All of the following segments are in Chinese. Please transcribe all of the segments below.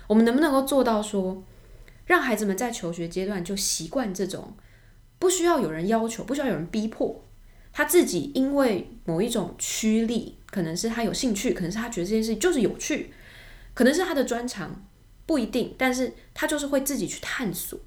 我们能不能够做到说，让孩子们在求学阶段就习惯这种不需要有人要求，不需要有人逼迫，他自己因为某一种驱力，可能是他有兴趣，可能是他觉得这件事情就是有趣，可能是他的专长，不一定，但是他就是会自己去探索。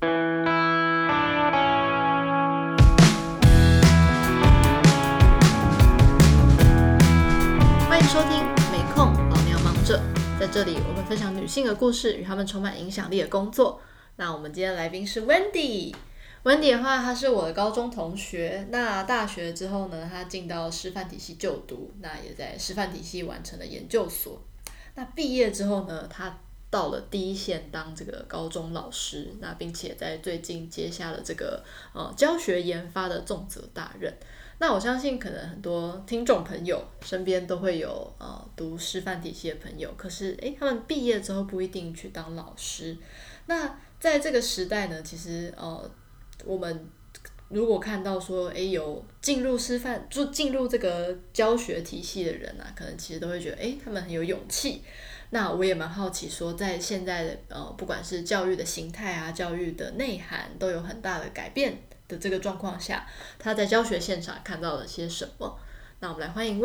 欢迎收听没空老娘忙着，在这里我们分享女性的故事与她们充满影响力的工作。那我们今天的来宾是 Wendy。Wendy 的话，她是我的高中同学。那大学之后呢，她进到师范体系就读，那也在师范体系完成了研究所。那毕业之后呢，她到了第一线当这个高中老师，那并且在最近接下了这个教学研发的重责大任。那我相信可能很多听众朋友身边都会有读师范体系的朋友，可是他们毕业之后不一定去当老师。那在这个时代呢，其实我们如果看到说有进入师范就进入这个教学体系的人啊，可能其实都会觉得他们很有勇气。那我也蛮好奇说，在现在的不管是教育的形态啊，教育的内涵都有很大的改变的这个状况下，他在教学现场看到了些什么？那我们来欢迎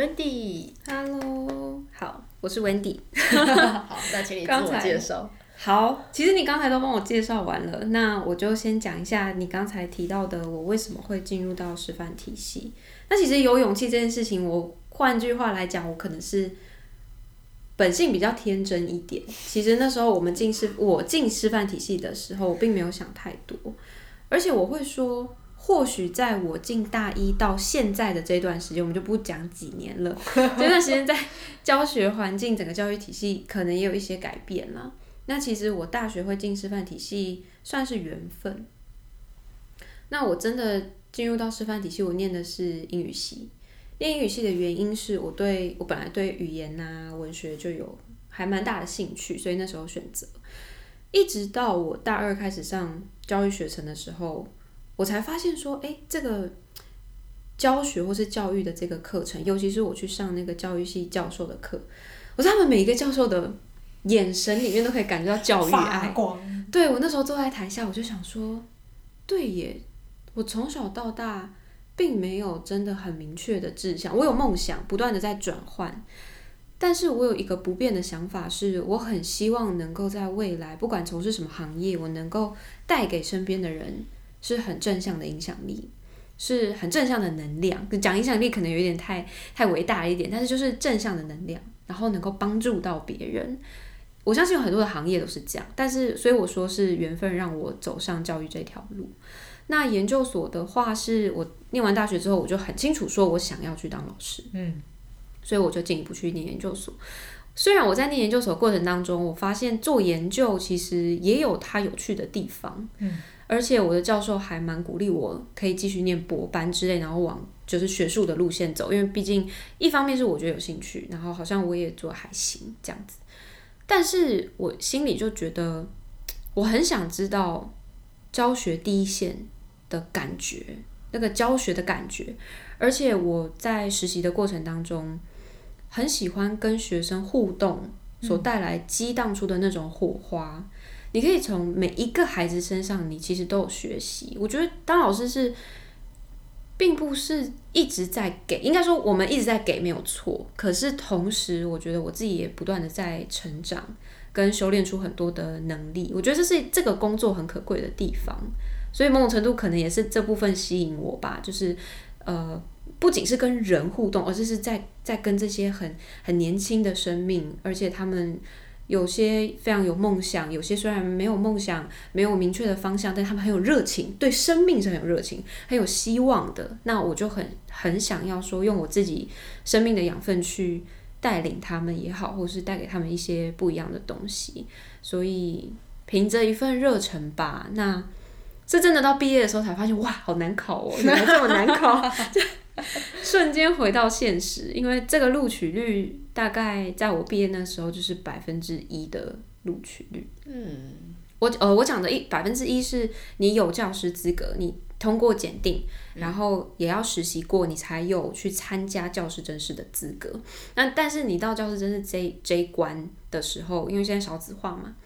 Wendy。Hello， 好，我是 Wendy。 好，那请你自我介绍。 好，其实你刚才都帮我介绍完了，那我就先讲一下你刚才提到的我为什么会进入到师范体系。那其实有勇气这件事情，我换句话来讲，我可能是本性比较天真一点。其实那时候我进师范体系的时候，我并没有想太多，而且我会说，或许在我进大一到现在的这段时间，我们就不讲几年了，这段时间在教学环境、整个教育体系可能也有一些改变啦。那其实我大学会进师范体系算是缘分。那我真的进入到师范体系，我念的是英语系。念英语系的原因是我本来对语言啊、文学就有还蛮大的兴趣，所以那时候选择。一直到我大二开始上教育学程的时候，我才发现说，这个教学或是教育的这个课程，尤其是我去上那个教育系教授的课，我在他们每一个教授的眼神里面都可以感觉到教育爱。对，我那时候坐在台下，我就想说，对耶，我从小到大并没有真的很明确的志向，我有梦想，不断的在转换。但是我有一个不变的想法，是我很希望能够在未来，不管从事什么行业，我能够带给身边的人是很正向的影响力，是很正向的能量。讲影响力可能有点太伟大了一点，但是就是正向的能量，然后能够帮助到别人。我相信有很多的行业都是这样，但是所以我说是缘分让我走上教育这条路。那研究所的话，是我念完大学之后，我就很清楚说我想要去当老师，所以我就进一步去念研究所。虽然我在念研究所的过程当中，我发现做研究其实也有它有趣的地方，而且我的教授还蛮鼓励我可以继续念博班之类，然后往就是学术的路线走，因为毕竟一方面是我觉得有兴趣，然后好像我也做得还行这样子。但是我心里就觉得，我很想知道教学第一线的感觉，那个教学的感觉。而且我在实习的过程当中，很喜欢跟学生互动所带来激荡出的那种火花。你可以从每一个孩子身上，你其实都有学习。我觉得当老师并不是一直在给，应该说我们一直在给没有错，可是同时我觉得我自己也不断的在成长跟修炼出很多的能力，我觉得这是这个工作很可贵的地方，所以某种程度可能也是这部分吸引我吧，就是不仅是跟人互动，而是在跟这些很年轻的生命，而且他们有些非常有梦想，有些虽然没有梦想，没有明确的方向，但他们很有热情，对生命是很有热情，很有希望的。那我就很想要说，用我自己生命的养分去带领他们也好，或是带给他们一些不一样的东西。所以凭着一份热忱吧，那是真的到毕业的时候才发现，哇，好难考哦，原来这么难考。瞬间回到现实，因为这个录取率大概在我毕业那时候就是1%的录取率。我讲的1%是你有教师资格，你通过检定，然后也要实习过，你才有去参加教师甄试的资格。那但是你到教师甄试这一关的时候，因为现在少子化嘛，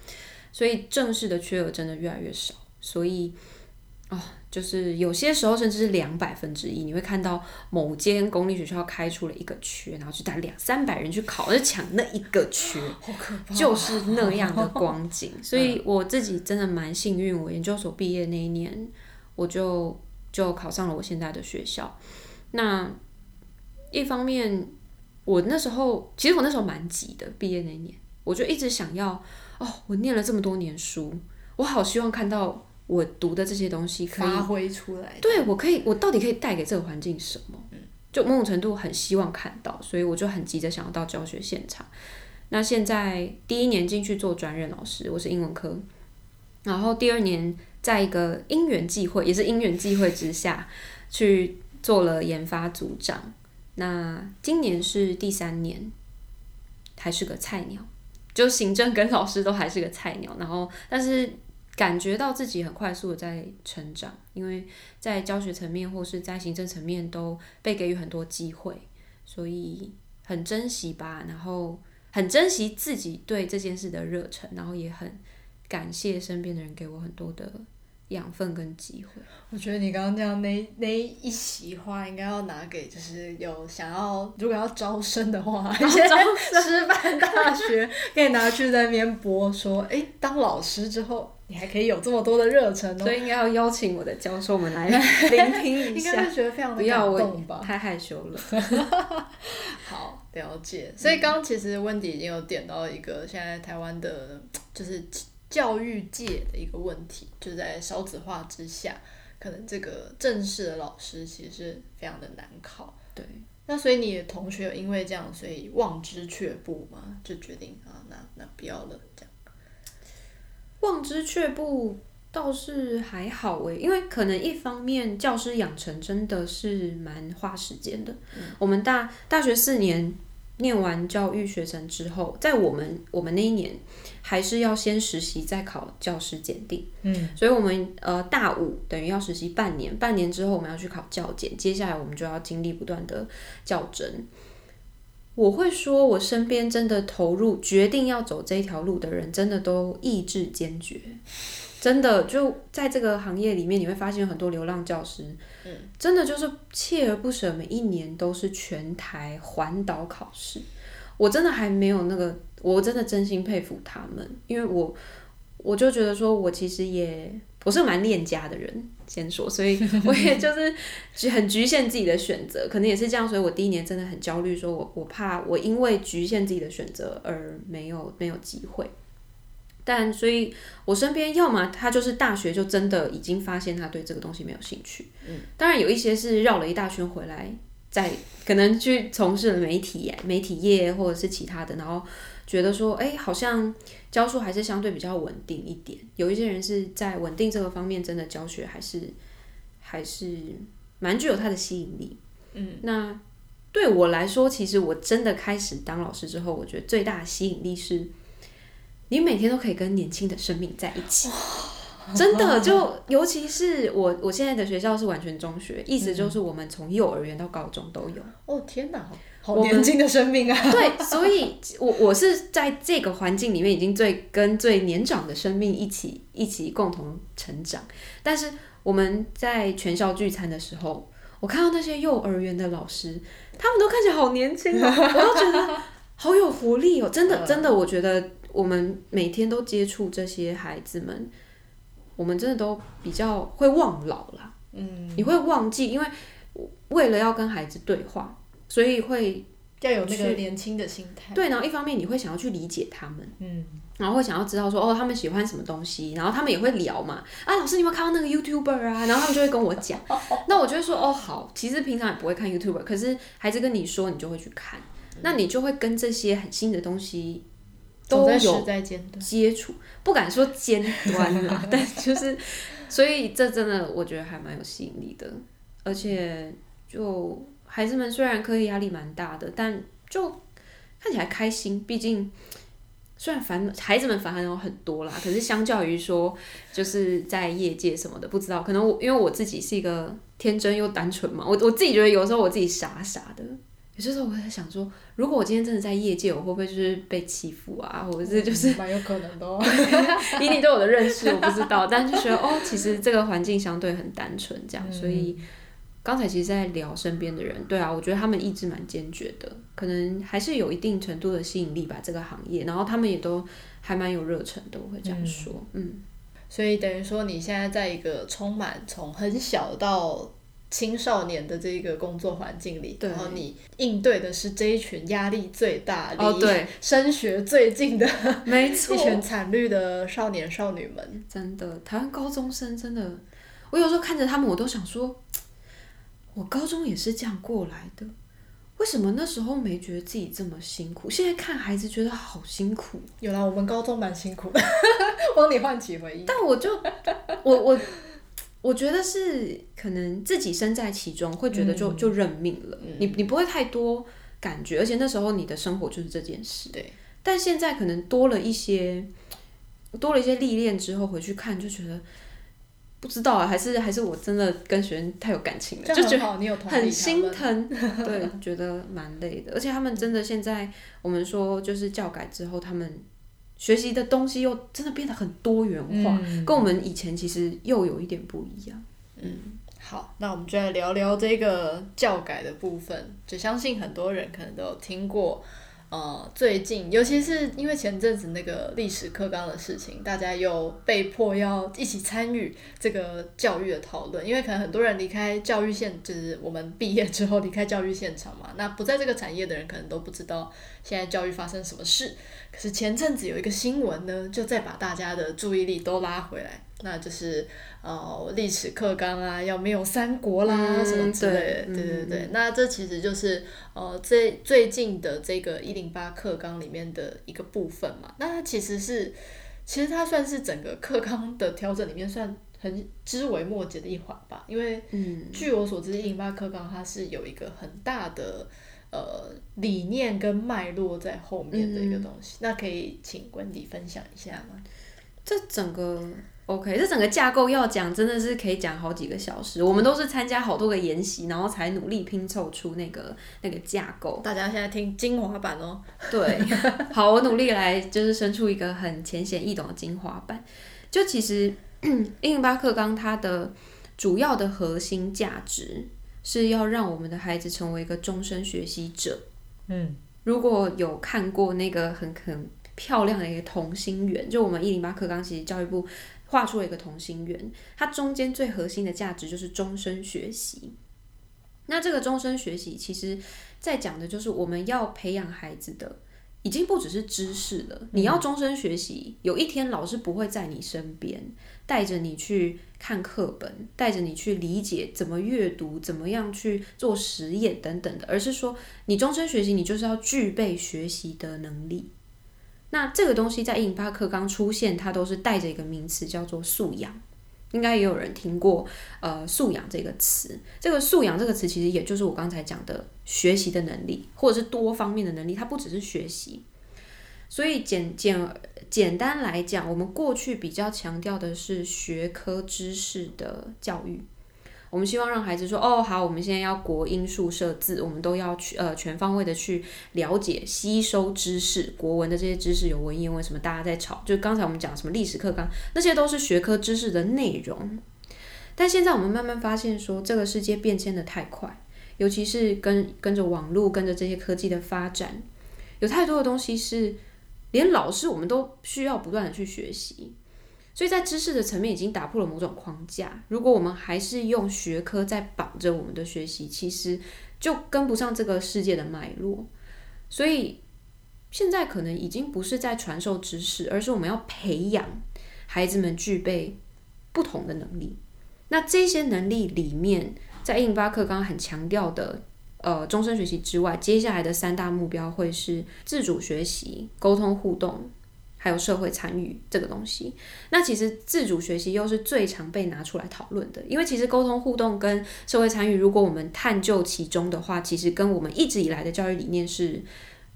所以正式的缺额真的越来越少，所以就是有些时候甚至是100%，你会看到某间公立学校开出了一个缺，然后就带200-300人去考，就抢那一个缺， 好可怕， 就是那样的光景。所以我自己真的蛮幸运，我研究所毕业那一年，我就考上了我现在的学校。那一方面，我那时候蛮急的，毕业那一年，我就一直想要，我念了这么多年书，我好希望看到我读的这些东西可以发挥出来， 对，我到底可以带给这个环境什么？就某种程度很希望看到，所以我就很急着想要到教学现场。那现在第1年进去做专任老师，我是英文科，然后第2年在一个因缘际会之下去做了研发组长。那今年是第3年，还是个菜鸟，就行政跟老师都还是个菜鸟，然后但是感觉到自己很快速的在成长，因为在教学层面或是在行政层面都被给予很多机会，所以很珍惜吧，然后很珍惜自己对这件事的热忱，然后也很感谢身边的人给我很多的养分跟机会。 我觉得你刚刚这样那一席话应该要拿给就是有想要如果要招生的话，一些师范大学可以拿去在那边播说，当老师之后你还可以有这么多的热忱哦。 所以应该要邀请我的教授们来聆听一下， 应该会觉得非常的感动吧？ 不要，我太害羞了。 好，了解。所以刚刚其实温迪已经有点到一个现在台湾的，就是教育界的一个问题，就是在少子化之下，可能这个正式的老师其实是非常的难考。 对。 那所以你的同学有因为这样，所以望之却步吗？就决定那不要了这样。 望之却步倒是还好诶，因为可能一方面教师养成真的是蛮花时间的。我们大学4年念完教育学程之后，在我们那一年还是要先实习再考教师检定。所以我们大5等于要实习半年，半年之后我们要去考教检，接下来我们就要经历不断的教甄。我会说，我身边真的投入决定要走这条路的人，真的都意志坚决。真的就在这个行业里面，你会发现很多流浪教师，真的就是锲而不舍，每一年都是全台环岛考试。我真的还没有那个，我真的真心佩服他们，因为我就觉得说，我其实我是蛮恋家的人，先说，所以我也就是很局限自己的选择，可能也是这样，所以我第1年真的很焦虑，说我怕我因为局限自己的选择而没有机会。但所以我身边要么他就是大学就真的已经发现他对这个东西没有兴趣，当然有一些是绕了一大圈回来，再可能去从事了媒体业或者是其他的，然后觉得说好像教书还是相对比较稳定一点。有一些人是在稳定这个方面真的教学还是蛮具有它的吸引力。那对我来说，其实我真的开始当老师之后，我觉得最大的吸引力是你每天都可以跟年轻的生命在一起。真的，就尤其是我现在的学校是完全中学，意思就是我们从幼儿园到高中都有。 天哪，好年轻的生命啊！ 对，所以我是在这个环境里面已经跟最年长的生命一起共同成长。但是我们在全校聚餐的时候，我看到那些幼儿园的老师，他们都看起来好年轻哦，我都觉得好有活力哦。真的，我觉得我们每天都接触这些孩子们，我们真的都比较会忘老啦。你会忘记，因为为了要跟孩子对话，所以会要有那个年轻的心态。 对，然后一方面你会想要去理解他们，然后会想要知道说他们喜欢什么东西，然后他们也会聊嘛。老师你有没有看到那个 YouTuber 啊？然后他们就会跟我讲。那我就会说好，其实平常也不会看 YouTuber， 可是孩子跟你说，你就会去看，那你就会跟这些很新的东西都有接触，不敢说尖端啦，但就是所以这真的我觉得还蛮有吸引力的，而且就孩子们虽然课业压力蛮大的，但就看起来开心。毕竟虽然孩子们烦恼很多啦，可是相较于说就是在业界什么的，不知道可能因为我自己是一个天真又单纯嘛，我自己觉得有时候我自己傻傻的， 有些时候我在想说，如果我今天真的在业界，我会不会就是被欺负啊，或者是就是蛮有可能的哦。 以你对我的认识，我不知道，但就觉得其实这个环境相对很单纯，这样，所以刚才其实在聊身边的人，对啊，我觉得他们意志蛮坚决的，可能还是有一定程度的吸引力吧，这个行业，然后他们也都还蛮有热忱的，我会这样说， 所以等于说你现在在一个充满从很小到青少年的这个工作环境里，然后你应对的是这一群压力最大、离升学最近的没错， 一群惨绿的少年少女们。 真的，台湾高中生真的，我有时候看着他们，我都想说，我高中也是这样过来的，为什么那时候没觉得自己这么辛苦？现在看孩子觉得好辛苦。 有啦，我们高中蛮辛苦的，帮你唤起回忆。 但我觉得是可能自己身在其中，会觉得就认命了，你不会太多感觉，而且那时候你的生活就是这件事。 对。 但现在可能多了一些历练之后，回去看就觉得。不知道啊，还是我真的跟学生太有感情了，就觉得你有同理很心疼，对，觉得蛮累的。而且他们真的现在我们说就是教改之后，他们学习的东西又真的变得很多元化，跟我们以前其实又有一点不一样。 好，那我们就来聊聊这个教改的部分。就相信很多人可能都有听过。最近尤其是因为前阵子那个历史课纲的事情，大家又被迫要一起参与这个教育的讨论，因为可能很多人离开教育现，就是我们毕业之后离开教育现场嘛，那不在这个产业的人可能都不知道现在教育发生什么事。可是前阵子有一个新闻呢，就再把大家的注意力都拉回来，那就是历史课纲啊，要没有三国啦，什么之类的，对，那这其实就是最近的这个108课纲里面的一个部分嘛。那它其实它算是整个课纲的调整里面算很枝微末节的一环吧，因为据我所知，108课纲它是有一个很大的理念跟脉络在后面的一个东西。那可以请Wendy分享一下吗？ 这整个架构要讲，真的是可以讲好几个小时。我们都是参加好多个研习，然后才努力拼凑出那个架构。 大家现在听精华版哦。 对，好，我努力来就是生出一个很浅显易懂的精华版。就其实108课纲它的主要的核心价值是要让我们的孩子成为一个终身学习者。如果有看过那个很漂亮的一个同心圆，就我们108课纲其实教育部画出了一个同心圆，它中间最核心的价值就是终身学习。那这个终身学习其实在讲的就是我们要培养孩子的已经不只是知识了，你要终身学习，有一天老师不会在你身边带着你去看课本，带着你去理解怎么阅读，怎么样去做实验等等的，而是说你终身学习，你就是要具备学习的能力。那这个东西在108课纲出现，它都是带着一个名词叫做素养，应该也有人听过素养这个词。这个素养这个词其实也就是我刚才讲的学习的能力，或者是多方面的能力，它不只是学习。所以简单来讲，我们过去比较强调的是学科知识的教育。我们希望让孩子说，好，我们现在要国英数社自，我们都要去全方位的去了解、吸收知识，国文的这些知识，有文言文什么，大家在吵，就刚才我们讲什么历史课纲，那些都是学科知识的内容。但现在我们慢慢发现说，这个世界变迁的太快，尤其是跟着网络，跟着这些科技的发展，有太多的东西是连老师我们都需要不断的去学习。所以在知识的层面已经打破了某种框架，如果我们还是用学科在绑着我们的学习，其实就跟不上这个世界的脉络。所以现在可能已经不是在传授知识，而是我们要培养孩子们具备不同的能力。那这些能力里面，在108课纲很强调的终身学习之外，接下来的3大目标会是自主学习、沟通互动还有社会参与这个东西。那其实自主学习又是最常被拿出来讨论的，因为其实沟通互动跟社会参与，如果我们探究其中的话，其实跟我们一直以来的教育理念是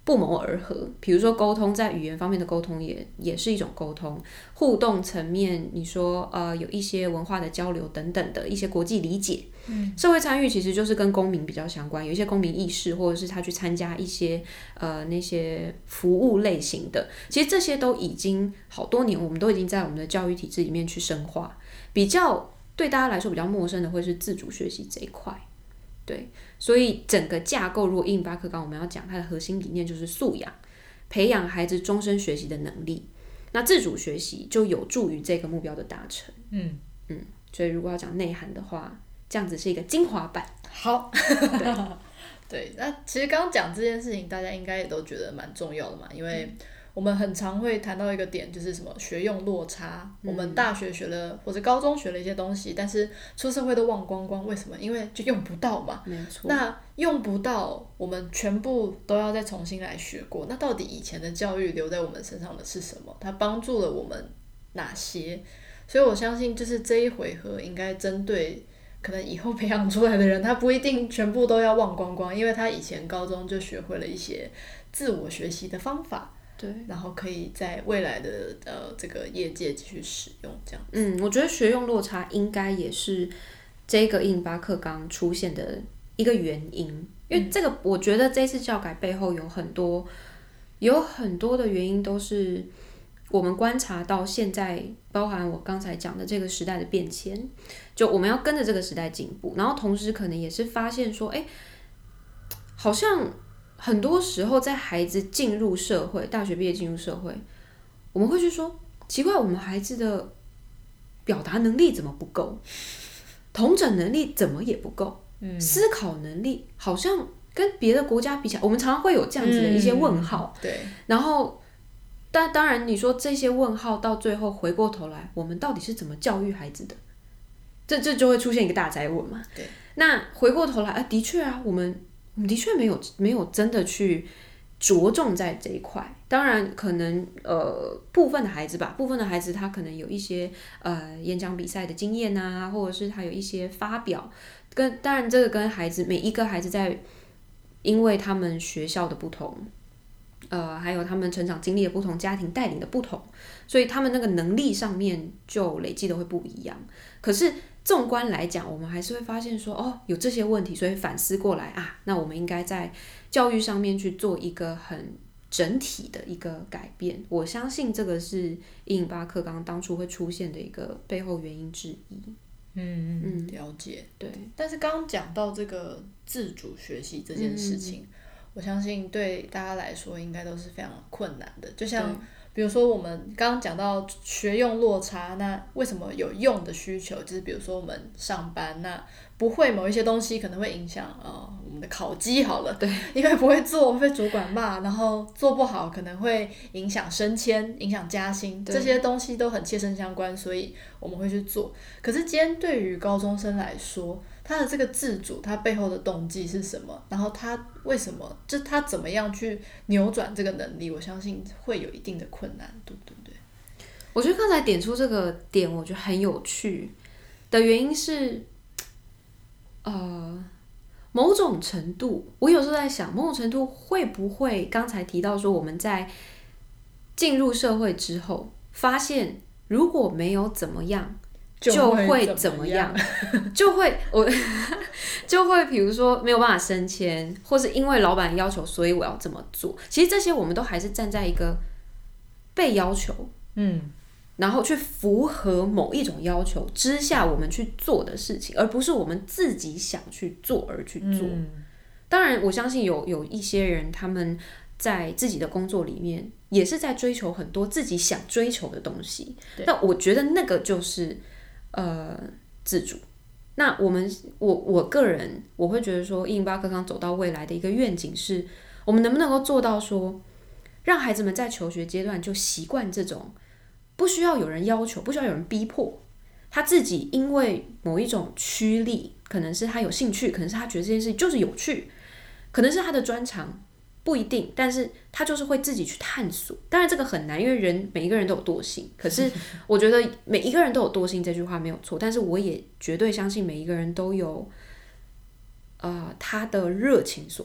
不谋而合。比如说沟通，在语言方面的沟通也是一种沟通，互动层面，你说有一些文化的交流等等的一些国际理解。社会参与其实就是跟公民比较相关，有一些公民意识，或者是他去参加一些那些服务类型的，其实这些都已经好多年，我们都已经在我们的教育体制里面去深化。比较对大家来说比较陌生的会是自主学习这一块。对，所以整个架构，如果108课纲我们要讲它的核心理念就是素养，培养孩子终身学习的能力。那自主学习就有助于这个目标的达成。所以如果要讲内涵的话，这样子是一个精华版。 好，对，那其实刚刚讲这件事情，大家应该也都觉得蛮重要的嘛，因为我们很常会谈到一个点，就是什么学用落差。我们大学学了或者高中学了一些东西，但是出社会都忘光光，为什么？因为就用不到嘛。 没错。 那用不到，我们全部都要再重新来学过。那到底以前的教育留在我们身上的是什么？它帮助了我们哪些？所以我相信，就是这一回合应该针对可能以后培养出来的人，他不一定全部都要忘光光，因为他以前高中就学会了一些自我学习的方法。对，然后可以在未来的这个业界继续使用这样子。 我觉得学用落差应该也是这个108课纲出现的一个原因，因为这个我觉得这次教改背后有很多的原因，都是我们观察到现在，包含我刚才讲的这个时代的变迁，就我们要跟着这个时代进步，然后同时可能也是发现说，好像很多时候在孩子进入社会，大学毕业进入社会，我们会去说，奇怪，我们孩子的表达能力怎么不够，统整能力怎么也不够，思考能力好像跟别的国家比起来，我们常常会有这样子的一些问号。 对， 然后当然你说这些问号到最后回过头来，我们到底是怎么教育孩子的？这就会出现一个大哉问嘛。 对， 那回过头来，的确啊，我们的确没有真的去着重在这一块。当然可能部分的孩子他可能有一些演讲比赛的经验啊，或者是他有一些发表，当然这个跟每一个孩子因为他们学校的不同，还有他们成长经历的不同，家庭带领的不同，所以他们那个能力上面就累积的会不一样。可是纵观来讲，我们还是会发现说，有这些问题，所以反思过来啊，那我们应该在教育上面去做一个很整体的一个改变。我相信这个是108课纲当初会出现的一个背后原因之一。 了解。 对， 但是刚刚讲到这个自主学习这件事情，我相信对大家来说应该都是非常困难的。就像比如说我们刚刚讲到学用落差，那为什么有用的需求？就是比如说我们上班，那不会某一些东西可能会影响我们的考绩好了，对，因为不会做会被主管骂，然后做不好可能会影响升迁、影响加薪，这些东西都很切身相关，所以我们会去做。可是今天对于高中生来说，他的这个自主，他背后的动机是什么？然后他为什么，就他怎么样去扭转这个能力？我相信会有一定的困难度，对不对？ 我觉得刚才点出这个点，我觉得很有趣的原因是，某种程度，我有时候在想，某种程度会不会刚才提到说，我们在进入社会之后，发现如果没有怎么样。就会怎么样？就会比如说没有办法升迁，或是因为老板要求，所以我要这么做。其实这些我们都还是站在一个被要求，然后去符合某一种要求之下，我们去做的事情，而不是我们自己想去做而去做。当然，我相信有一些人，他们在自己的工作里面也是在追求很多自己想追求的东西。但我觉得那个就是自主。那我个人我会觉得说108课纲走到未来的一个愿景是，我们能不能够做到说，让孩子们在求学阶段就习惯这种不需要有人要求，不需要有人逼迫，他自己因为某一种驱力，可能是他有兴趣，可能是他觉得这件事情就是有趣，可能是他的专长，不一定，但是他就是会自己去探索。当然这个很难，因为每一个人都有惰性，可是我觉得每一个人都有惰性这句话没有错，但是我也绝对相信每一个人都有他的热情所在。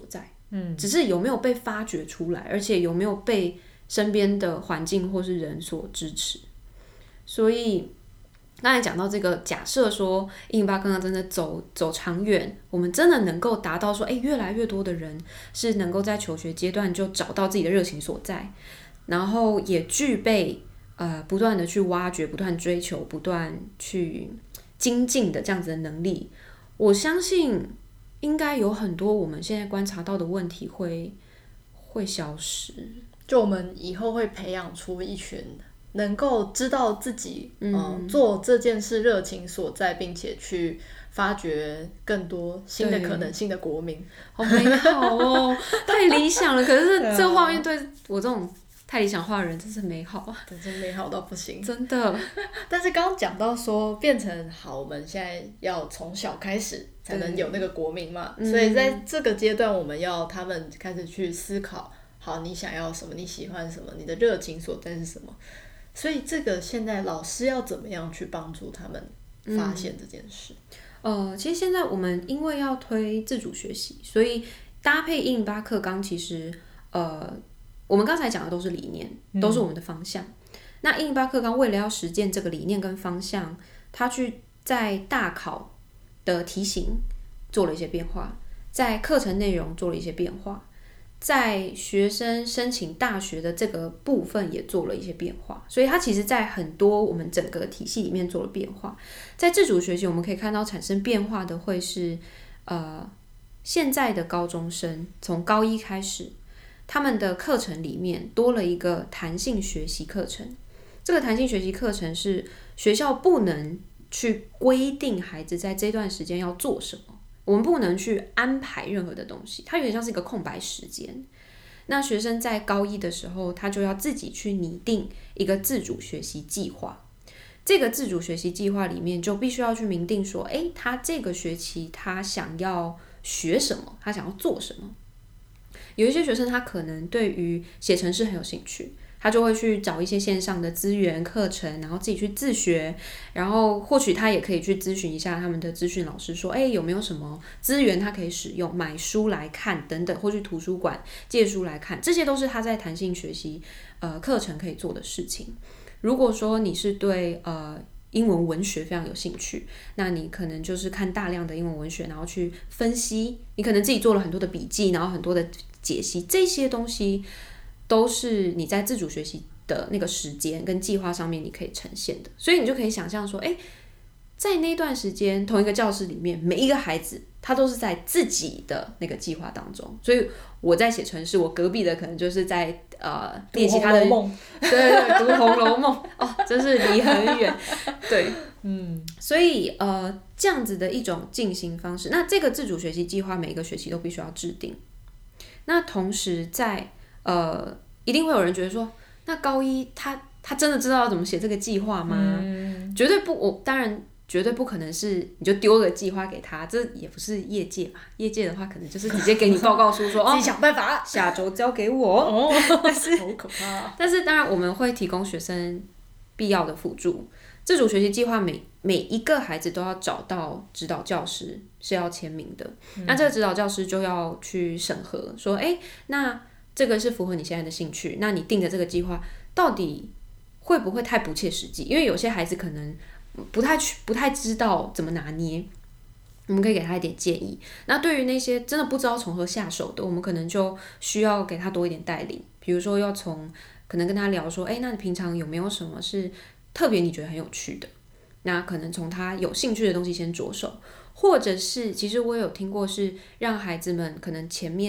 只是有没有被发掘出来，而且有没有被身边的环境或是人所支持。所以刚才讲到这个假设说108课纲真的走长远，我们真的能够达到说越来越多的人是能够在求学阶段就找到自己的热情所在，然后也具备不断的去挖掘、不断追求、不断去精进的这样子的能力。我相信应该有很多我们现在观察到的问题会消失， 就我们以后会培养出一群能够知道自己做这件事热情所在，并且去发掘更多新的可能性的国民。 好美好哦，太理想了。可是这画面对我这种太理想化的人真是美好啊， 真美好到不行， 真的。 但是刚刚讲到说变成好，我们现在要从小开始才能有那个国民嘛，所以在这个阶段我们要他们开始去思考，好，你想要什么，你喜欢什么，你的热情所在是什么。所以这个现在老师要怎么样去帮助他们发现这件事？ 其实现在我们因为要推自主学习，所以搭配108课纲，其实我们刚才讲的都是理念，都是我们的方向。那108课纲为了要实践这个理念跟方向，它去在大考的题型做了一些变化，在课程内容做了一些变化，在学生申请大学的这个部分也做了一些变化，所以它其实在很多我们整个体系里面做了变化。在自主学习我们可以看到产生变化的会是现在的高中生从高一开始，他们的课程里面多了一个弹性学习课程。这个弹性学习课程是学校不能去规定孩子在这段时间要做什么，我们不能去安排任何的东西，它有点像是一个空白时间。那学生在高一的时候，他就要自己去拟定一个自主学习计划。这个自主学习计划里面就必须要去明定说，他这个学期他想要学什么，他想要做什么。有一些学生他可能对于写程式很有兴趣，他就会去找一些线上的资源课程，然后自己去自学，然后或许他也可以去咨询一下他们的资讯老师说，有没有什么资源他可以使用，买书来看等等，或去图书馆借书来看，这些都是他在弹性学习课程可以做的事情。如果说你是对英文文学非常有兴趣，那你可能就是看大量的英文文学，然后去分析，你可能自己做了很多的笔记，然后很多的解析，这些东西都是你在自主学习的那个时间跟计划上面你可以呈现的。所以你就可以想象说，在那段时间同一个教室里面，每一个孩子他都是在自己的那个计划当中。所以我在写程式，我隔壁的可能就是在练习他的对读《红楼梦》哦，真是离很远。对，所以这样子的一种进行方式，那这个自主学习计划每一个学期都必须要制定。那同时在一定会有人觉得说，那高一他真的知道要怎么写这个计划吗？绝对不，我当然绝对不可能是你就丢个计划给他，这也不是业界嘛。业界的话，可能就是直接给你报告书说， 自己想办法， 下周交给我。 但是好可怕。 但是当然我们会提供学生必要的辅助。自主学习计划每一个孩子都要找到指导教师是要签名的，那这个指导教师就要去审核，说，那这个是符合你现在的兴趣，那你定的这个计划到底会不会太不切实际？因为有些孩子可能不太知道怎么拿捏，我们可以给他一点建议。那对于那些真的不知道从何下手的，我们可能就需要给他多一点带领，比如说要可能跟他聊说，那你平常有没有什么是特别你觉得很有趣的？那可能从他有兴趣的东西先着手，或者是其实我有听过是让孩子们可能前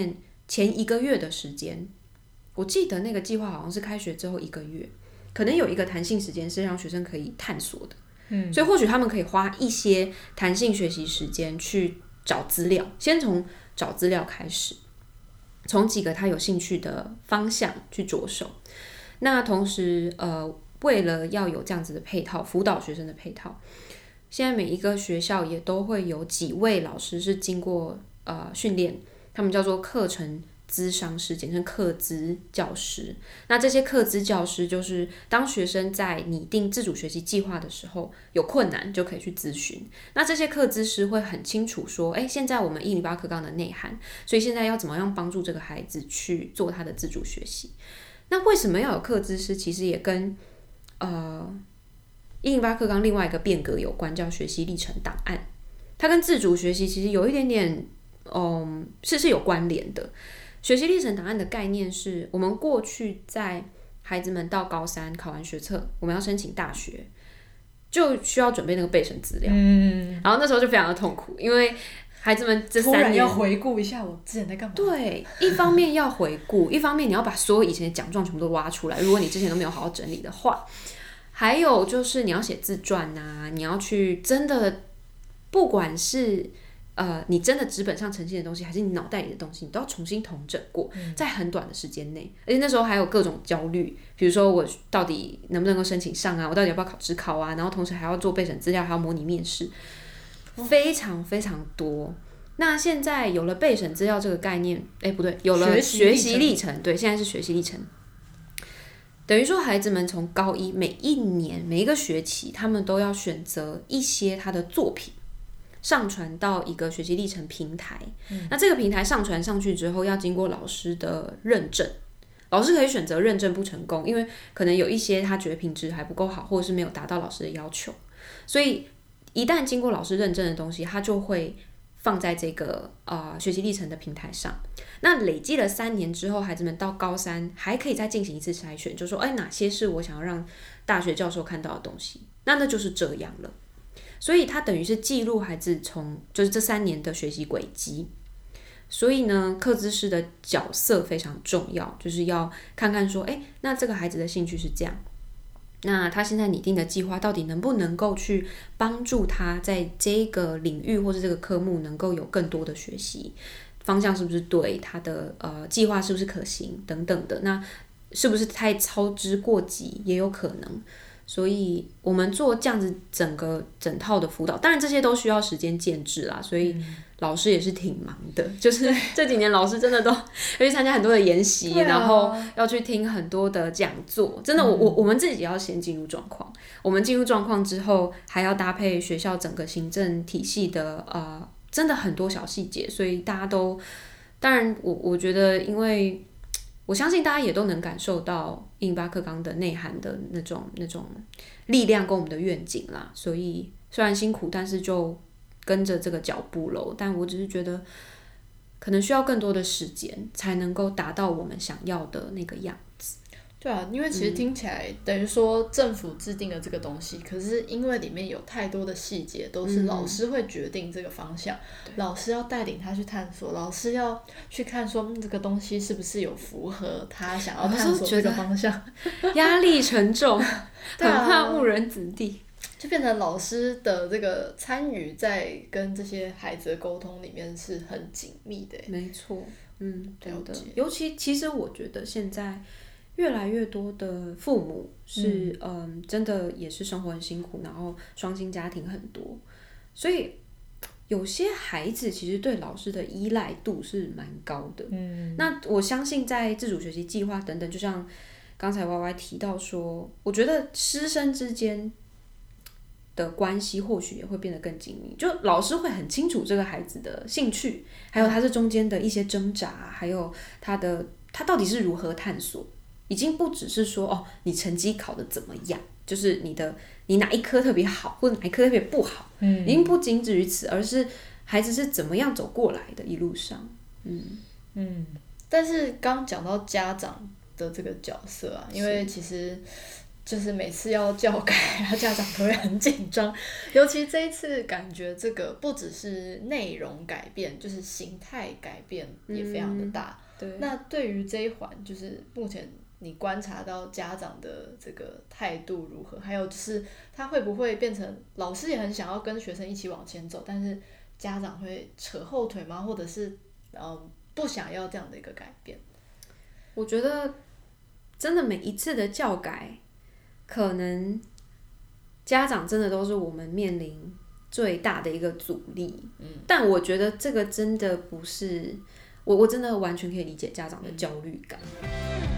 1个月的时间，我记得那个计划好像是开学之后1个月，可能有一个弹性时间是让学生可以探索的。所以或许他们可以花一些弹性学习时间去找资料，先从找资料开始，从几个他有兴趣的方向去着手。那同时为了要有这样子的配套，辅导学生的配套，现在每一个学校也都会有几位老师是经过训练，他们叫做课程咨商师，简称课咨教师。那这些课咨教师就是当学生在拟定自主学习计划的时候有困难就可以去咨询。那这些课咨师会很清楚说，现在我们108课纲的内涵，所以现在要怎么样帮助这个孩子去做他的自主学习。那为什么要有课咨师？其实也跟108课纲另外一个变革有关，叫学习历程档案。它跟自主学习其实有一点点，是有关联的。学习历程档案的概念是我们过去在孩子们到高3考完学测，我们要申请大学，就需要准备那个备审资料。然后那时候就非常的痛苦，因为孩子们这3年突然要回顾一下我之前在干嘛。 对，一方面要回顾，一方面你要把所有以前的奖状全部都挖出来，如果你之前都没有好好整理的话。还有就是你要写自传啊，你要去真的，不管是你真的纸本上呈现的东西，还是你脑袋里的东西，你都要重新统整过，在很短的时间内。而且那时候还有各种焦虑，比如说我到底能不能够申请上啊，我到底要不要考指考啊，然后同时还要做备审资料，还要模拟面试，非常非常多。那现在有了备审资料这个概念，不对，有了学习历程，对，现在是学习历程。等于说，孩子们从高一每一年每一个学期，他们都要选择一些他的作品，上传到一个学习历程平台。那这个平台上传上去之后，要经过老师的认证。老师可以选择认证不成功，因为可能有一些他觉得品质还不够好，或者是没有达到老师的要求。所以一旦经过老师认证的东西，他就会放在这个学习历程的平台上。那累积了3年之后，孩子们到高3还可以再进行一次筛选，就说哪些是我想要让大学教授看到的东西，那就是这样了。所以它等于是记录孩子就是这3年的学习轨迹。所以呢，课咨师的角色非常重要，就是要看看说，那这个孩子的兴趣是这样，那他现在拟定的计划到底能不能够去帮助他在这个领域或是这个科目能够有更多的学习。方向是不是对，他的计划是不是可行等等的，那是不是太操之过急也有可能。所以我们做这样子整套的辅导，当然这些都需要时间建制啦，所以老师也是挺忙的，就是这几年老师真的都要去参加很多的研习，然后要去听很多的讲座，真的我们自己也要先进入状况，我们进入状况之后还要搭配学校整个行政体系的真的很多小细节，所以大家都，当然我觉得，因为我相信大家也都能感受到108课纲的内涵的那种力量跟我们的愿景啦，所以虽然辛苦，但是就跟着这个脚步咯。但我只是觉得，可能需要更多的时间才能够达到我们想要的那个样子。 对啊，因为其实听起来等于说政府制定了这个东西，可是因为里面有太多的细节都是老师会决定这个方向，老师要带领他去探索，老师要去看说这个东西是不是有符合他想要探索这个方向， 压力沉重，很怕误人子弟。 就变成老师的这个参与在跟这些孩子的沟通里面是很紧密的。 没错，对的。尤其其实我觉得现在越来越多的父母是真的也是生活很辛苦，然后双薪家庭很多，所以有些孩子其实对老师的依赖度是蛮高的。那我相信在自主学习计划等等，就像刚才 YY 提到说，我觉得师生之间的关系或许也会变得更紧密，就老师会很清楚这个孩子的兴趣，还有他这中间的一些挣扎，还有他到底是如何探索，已经不只是说你成绩考得怎么样，就是你哪一科特别好，或者哪一科特别不好，已经不仅止于此，而是孩子是怎么样走过来的一路上。 但是刚讲到家长的这个角色啊，因为其实就是每次要教改家长都会很紧张，尤其这一次感觉这个不只是内容改变，就是形态改变也非常的大。那对于这一环，就是目前你观察到家长的这个态度如何？还有就是他会不会变成老师也很想要跟学生一起往前走，但是家长会扯后腿吗？或者是不想要这样的一个改变？ 我觉得真的每一次的教改，可能家长真的都是我们面临最大的一个阻力。但我觉得这个真的不是我真的完全可以理解家长的焦虑感。